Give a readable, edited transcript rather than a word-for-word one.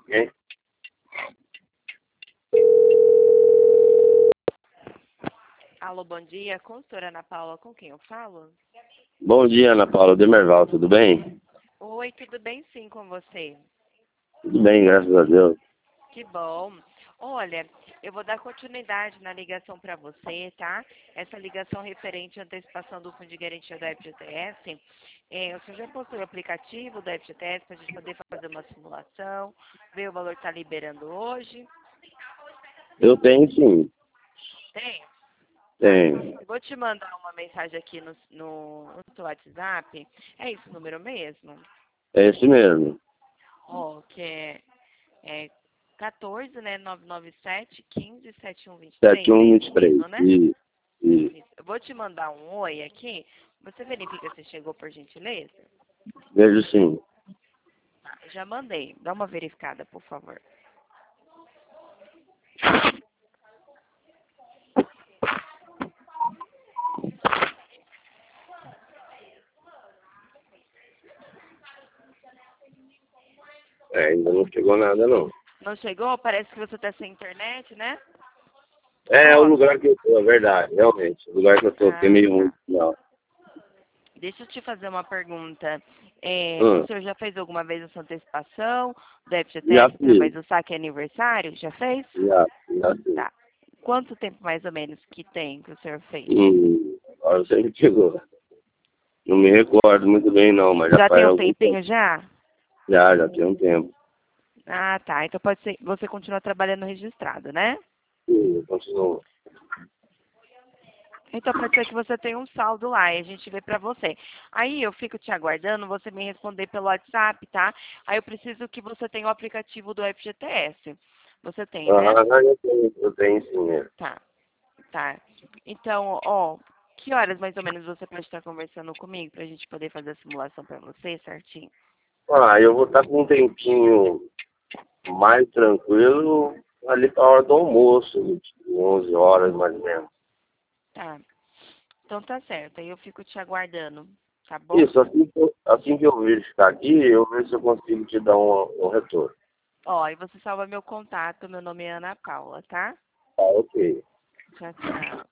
Hein? Alô, bom dia. Consultora Ana Paula, com quem eu falo? Bom dia, Ana Paula Demerval, tudo bem? Oi, tudo bem sim com você? Tudo bem, graças a Deus. Que bom. Olha, eu vou dar continuidade na ligação para você, tá? Essa ligação referente à antecipação do Fundo de Garantia do FGTS. O senhor já possui o aplicativo do FGTS para a gente poder fazer uma simulação, ver o valor que está liberando hoje? Eu tenho sim, Tem? tenho. Eu vou te mandar uma mensagem aqui no seu WhatsApp. É esse o número mesmo? É esse mesmo. Ó, que é 14, né? 997 15 7123. É isso 7123. mesmo, né? Isso, isso. Isso. Eu vou te mandar um oi aqui. Você verifica se chegou por gentileza? Vejo sim. Tá, já mandei. Dá uma verificada, por favor. Ainda não chegou nada, não. Não chegou? Parece que você está sem internet, né? É o Ó, lugar que eu tô, é verdade, realmente. O lugar que eu tô, porque é meio ruim. tá. Não. Deixa eu te fazer uma pergunta. O Hum, senhor já fez alguma vez essa antecipação do já FGTS através fiz, do saque aniversário? Já fez? já fiz. Tá. Quanto tempo mais ou menos que tem que o senhor fez? Agora você me chegou. Não me recordo muito bem, não, mas já Já tem faz um algum tempo. tempinho já? Já tem um tempo. Ah, tá. Então pode ser. Você continua trabalhando registrado, né? Sim, continua. Então pode ser que você tenha um saldo lá e a gente vê pra você. Aí eu fico te aguardando, você me responder pelo WhatsApp, tá? Aí eu preciso que você tenha o aplicativo do FGTS. Você tem, né? Eu tenho sim. É. Tá, tá. Então, ó, que horas mais ou menos você pode estar conversando comigo pra gente poder fazer a simulação pra você certinho? Eu vou estar com um tempinho mais tranquilo ali para a hora do almoço, tipo 11 horas mais ou menos. Tá. Então tá certo. Aí eu fico te aguardando, tá bom? Isso, assim que eu verificar aqui, eu vejo se eu consigo te dar um retorno. Ó, aí você salva meu contato, meu nome é Ana Paula, tá? Tá, ok. Tchau, tchau.